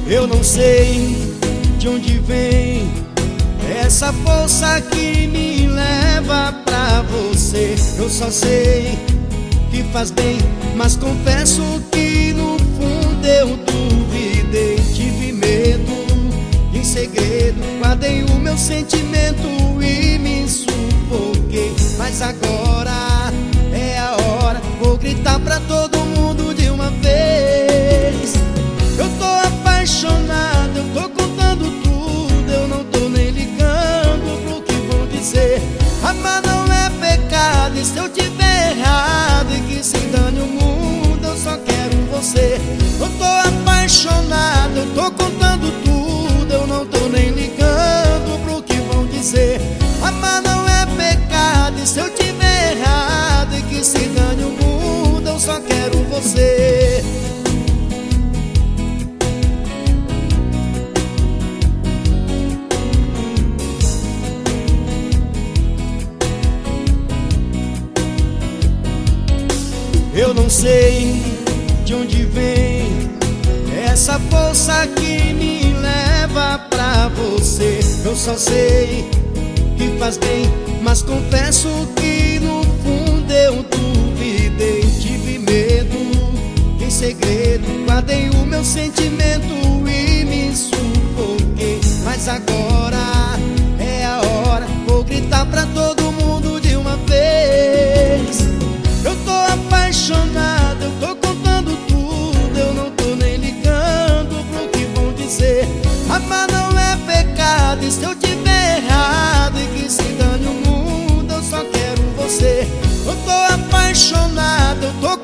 Eu não sei de onde vem essa força que me leva pra você. Eu só sei que faz bem, mas confesso que no fundo eu duvidei. Tive medo, em segredo guardei o meu sentimento e me sufoquei. Mas agora é a hora, vou gritar pra todo mundo de uma vez. Eu tô apaixonado, eu tô contando tudo, eu não tô nem ligando pro que vão dizer. Amar não é pecado, e se eu tiver errado e que se dane o mundo, eu só quero você. Eu tô apaixonado, eu tô contando tudo, eu não tô nem ligando pro que vão dizer. Amar não é pecado, e se eu tiver errado e que se dane o mundo, eu só quero você. Eu não sei de onde vem essa força que me leva pra você. Eu só sei que faz bem, mas confesso que no fundo eu duvidei. Tive medo, em segredo guardei o meu sentimento e me sufoquei. Mas agora é a hora, vou gritar pra todo mundo de uma vez. Eu tô apaixonado, eu tô contando tudo, eu não tô nem ligando pro que vão dizer. Amar não é pecado, e se eu tiver errado e que se dane o mundo, eu só quero você. Eu tô apaixonado, eu tô